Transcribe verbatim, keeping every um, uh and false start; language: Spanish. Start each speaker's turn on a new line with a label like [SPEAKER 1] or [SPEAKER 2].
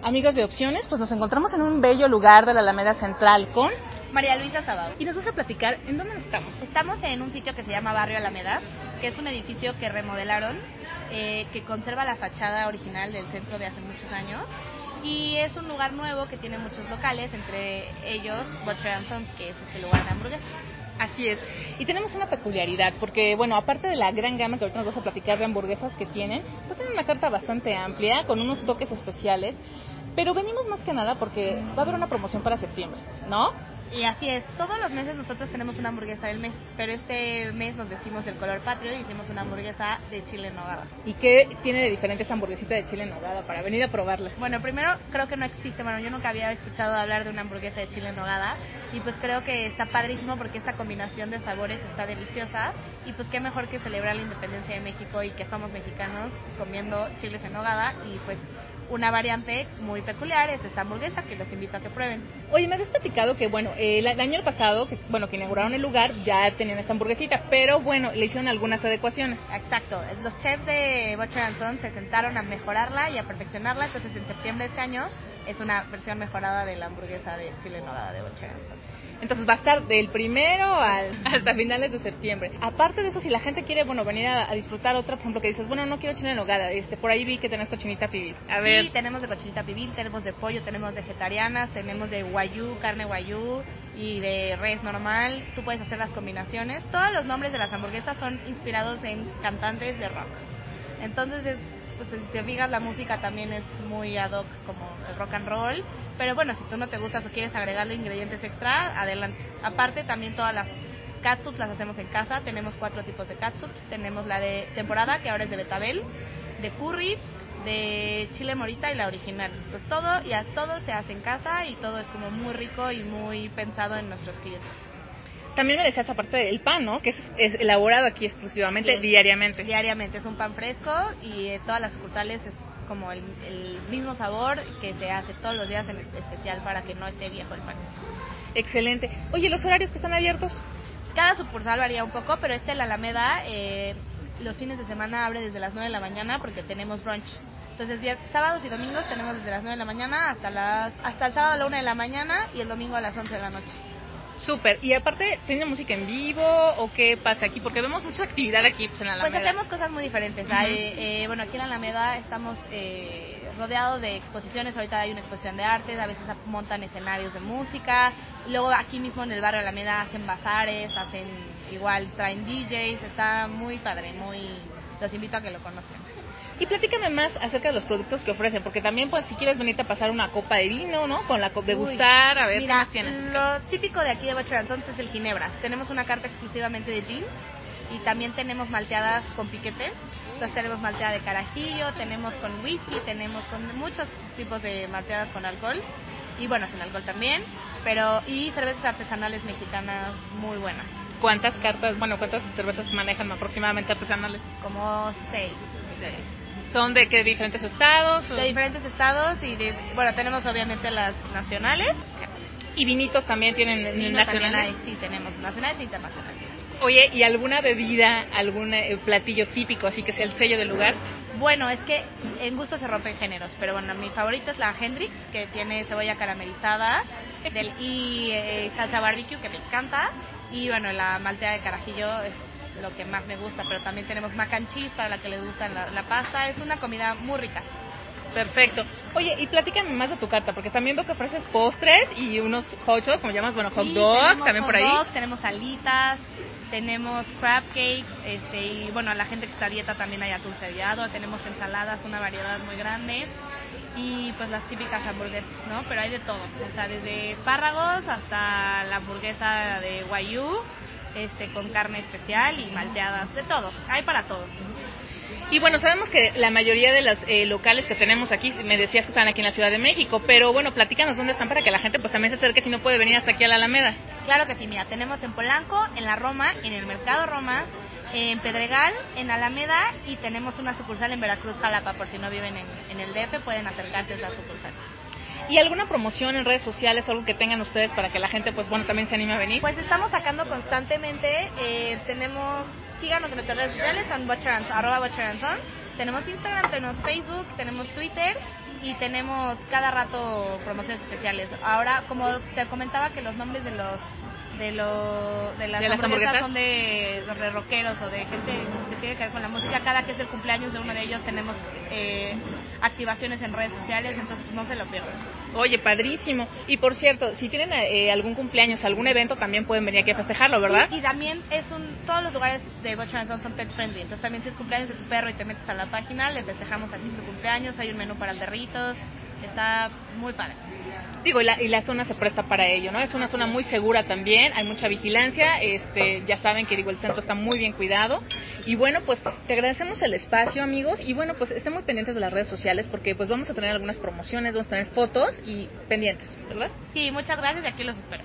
[SPEAKER 1] Amigos de Opciones, pues nos encontramos en un bello lugar de la Alameda Central con
[SPEAKER 2] María Luisa Sábado.
[SPEAKER 1] Y nos vas a platicar en dónde estamos.
[SPEAKER 2] Estamos en un sitio que se llama Barrio Alameda, que es un edificio que remodelaron, eh, que conserva la fachada original del centro de hace muchos años. Y es un lugar nuevo que tiene muchos locales, entre ellos Butcher and Sons, que es este lugar de hamburguesas.
[SPEAKER 1] Así es. Y tenemos una peculiaridad, porque, bueno, aparte de la gran gama que ahorita nos vas a platicar de hamburguesas que tienen, pues tienen una carta bastante amplia, con unos toques especiales, pero venimos más que nada porque va a haber una promoción para septiembre, ¿no?
[SPEAKER 2] Y así es, todos los meses nosotros tenemos una hamburguesa del mes, pero este mes nos vestimos del color patrio y hicimos una hamburguesa de chile en nogada.
[SPEAKER 1] ¿Y qué tiene de diferente esa hamburguesita de chile en nogada para venir a probarla?
[SPEAKER 2] Bueno, primero creo que no existe, bueno, yo nunca había escuchado hablar de una hamburguesa de chile en nogada y pues creo que está padrísimo porque esta combinación de sabores está deliciosa y pues qué mejor que celebrar la independencia de México y que somos mexicanos comiendo chiles en nogada y pues una variante muy peculiar es esta hamburguesa que los invito a que prueben.
[SPEAKER 1] Oye, me habías platicado que, bueno, eh, el año pasado, que, bueno, que inauguraron el lugar, ya tenían esta hamburguesita, pero bueno, le hicieron algunas adecuaciones.
[SPEAKER 2] Exacto, los chefs de Butcher and Sons se sentaron a mejorarla y a perfeccionarla, entonces en septiembre de este año es una versión mejorada de la hamburguesa de chile en nogada de Butcher and Sons.
[SPEAKER 1] Entonces va a estar del primero al, hasta finales de septiembre. Aparte de eso, si la gente quiere, bueno, venir a, a disfrutar otra, por ejemplo, que dices, bueno, no quiero chile en nogada, este, por ahí vi que tenés cochinita pibil. A ver.
[SPEAKER 2] Sí, tenemos de cochinita pibil, tenemos de pollo, tenemos vegetarianas, tenemos de guayú, carne guayú y de res normal. Tú puedes hacer las combinaciones. Todos los nombres de las hamburguesas son inspirados en cantantes de rock. Entonces, es, pues, si te fijas, la música también es muy ad hoc como el rock and roll. Pero bueno, si tú no te gustas o quieres agregarle ingredientes extra, adelante. Aparte, también todas las catsups las hacemos en casa. Tenemos cuatro tipos de catsups. Tenemos la de temporada, que ahora es de betabel, de curry, de chile morita y la original. Pues todo, y a todo se hace en casa y todo es como muy rico y muy pensado en nuestros clientes.
[SPEAKER 1] También me decías aparte del pan, ¿no? Que es, es elaborado aquí exclusivamente, sí, diariamente.
[SPEAKER 2] Diariamente, es un pan fresco y eh, todas las sucursales es como el, el mismo sabor que se hace todos los días en especial para que no esté viejo el pan.
[SPEAKER 1] Excelente. Oye, ¿los horarios que están abiertos?
[SPEAKER 2] Cada sucursal varía un poco, pero este, la Alameda, eh, los fines de semana abre desde las nueve de la mañana porque tenemos brunch. Entonces, días, sábados y domingos tenemos desde las nueve de la mañana hasta las hasta el sábado a la una de la mañana y el domingo a las once de la noche.
[SPEAKER 1] Súper. Y aparte, ¿tiene música en vivo o qué pasa aquí? Porque vemos mucha actividad aquí pues, en la Alameda.
[SPEAKER 2] Pues hacemos cosas muy diferentes. Uh-huh. Hay, eh, bueno, aquí en la Alameda estamos eh, rodeados de exposiciones. Ahorita hay una exposición de artes, a veces montan escenarios de música. Luego aquí mismo en el barrio Alameda hacen bazares, hacen igual, traen D Js. Está muy padre, muy... Los invito a que lo conozcan.
[SPEAKER 1] Y platícame más acerca de los productos que ofrecen, porque también, pues, si quieres venirte a pasar una copa de vino, ¿no? Con la copa de gustar, a ver,
[SPEAKER 2] mira,
[SPEAKER 1] ¿qué más tienes?
[SPEAKER 2] Lo típico de aquí de Butcher and Sons es el ginebra. Tenemos una carta exclusivamente de gin y también tenemos malteadas con piquete. Entonces tenemos malteada de carajillo, tenemos con whisky, tenemos con muchos tipos de malteadas con alcohol y, bueno, sin alcohol también, pero y cervezas artesanales mexicanas muy buenas.
[SPEAKER 1] ¿Cuántas cartas, bueno, cuántas cervezas manejan aproximadamente artesanales?
[SPEAKER 2] Como seis.
[SPEAKER 1] Seis. ¿Son de qué diferentes estados? O?
[SPEAKER 2] De diferentes estados y de, bueno, tenemos obviamente las nacionales.
[SPEAKER 1] ¿Y vinitos también tienen
[SPEAKER 2] Vinos
[SPEAKER 1] nacionales?
[SPEAKER 2] También hay, sí, tenemos nacionales e internacionales.
[SPEAKER 1] Oye, ¿y alguna bebida, algún eh, platillo típico, así que sea el sello del lugar?
[SPEAKER 2] Bueno, es que en gusto se rompen géneros, pero bueno, mi favorita es la Hendrix, que tiene cebolla caramelizada del, y eh, salsa barbecue, que me encanta, y bueno, la malteada de carajillo es lo que más me gusta, pero también tenemos mac and cheese para la que le gusta la, la pasta. Es una comida muy rica.
[SPEAKER 1] Perfecto. Oye, y platícame más de tu carta, porque también veo que ofreces postres y unos hochos, como llamas, bueno, hot
[SPEAKER 2] sí,
[SPEAKER 1] dogs, también
[SPEAKER 2] hot
[SPEAKER 1] por ahí.
[SPEAKER 2] Dogs, tenemos alitas, tenemos crab cakes, este, y bueno, a la gente que está a dieta también hay atún sellado, tenemos ensaladas, una variedad muy grande, y pues las típicas hamburguesas, ¿no? Pero hay de todo, o sea, desde espárragos hasta la hamburguesa de guayú, este, con carne especial y malteadas, de todo, hay para todos.
[SPEAKER 1] Y bueno, sabemos que la mayoría de los eh, locales que tenemos aquí, me decías que están aquí en la Ciudad de México, pero bueno, platícanos dónde están para que la gente pues también se acerque si no puede venir hasta aquí a la Alameda.
[SPEAKER 2] Claro que sí, mira, tenemos en Polanco, en la Roma, en el Mercado Roma, en Pedregal, en Alameda y tenemos una sucursal en Veracruz, Jalapa, por si no viven en, en el D F, pueden acercarse a esa sucursal.
[SPEAKER 1] ¿Y alguna promoción en redes sociales, algo que tengan ustedes para que la gente, pues bueno, también se anime a venir?
[SPEAKER 2] Pues estamos sacando constantemente, eh, tenemos, síganos en nuestras redes sociales, son Butcher and, arroba Butcher and Sons. Tenemos Instagram, tenemos Facebook, tenemos Twitter y tenemos cada rato promociones especiales. Ahora, como te comentaba que los nombres de los de lo, de las,
[SPEAKER 1] ¿De las hamburguesas
[SPEAKER 2] son de, de rockeros o de gente que tiene que ver con la música, cada que es el cumpleaños de uno de ellos tenemos eh, activaciones en redes sociales, entonces no se lo pierdan.
[SPEAKER 1] Oye, padrísimo. Y por cierto, si tienen eh, algún cumpleaños, algún evento, también pueden venir aquí a festejarlo, ¿verdad?
[SPEAKER 2] Y, y también es un, todos los lugares de Butcher and Son son pet friendly, entonces también si es cumpleaños de tu perro y te metes a la página, le festejamos aquí su cumpleaños, hay un menú para perritos, está muy padre.
[SPEAKER 1] Digo, y la, y la zona se presta para ello, ¿no? Es una zona muy segura también, hay mucha vigilancia, este, ya saben que digo, el centro está muy bien cuidado. Y bueno, pues te agradecemos el espacio, amigos, y bueno, pues estén muy pendientes de las redes sociales porque pues vamos a tener algunas promociones, vamos a tener fotos y pendientes, ¿verdad?
[SPEAKER 2] Sí, muchas gracias y aquí los espero.